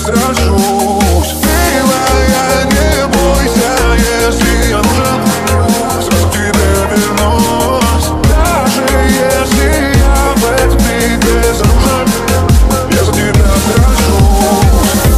сражусь. Милая, не бойся, если я нужен, сразу к тебе вернусь. Даже если я в этом мире безоружен, я за тебя сражусь.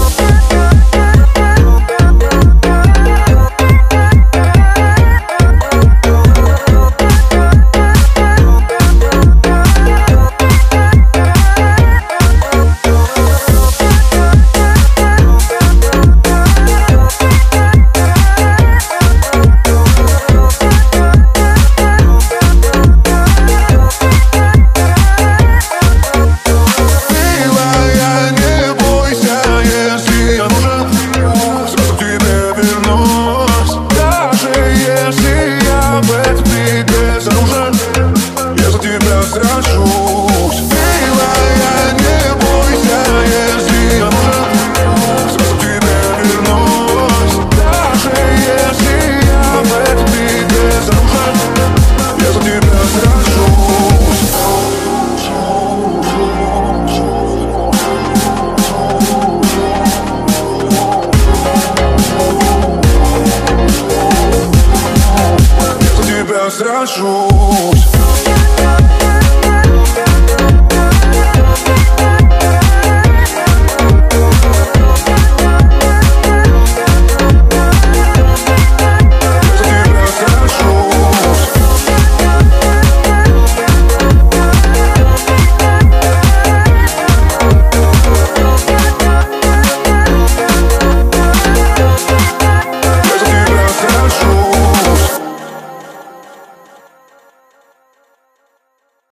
Сражусь. Милая, не бойся, если я нужен, сразу к тебе вернусь. Даже если я в этом мире безоружен, я за тебя сражусь. Я за тебя сражусь.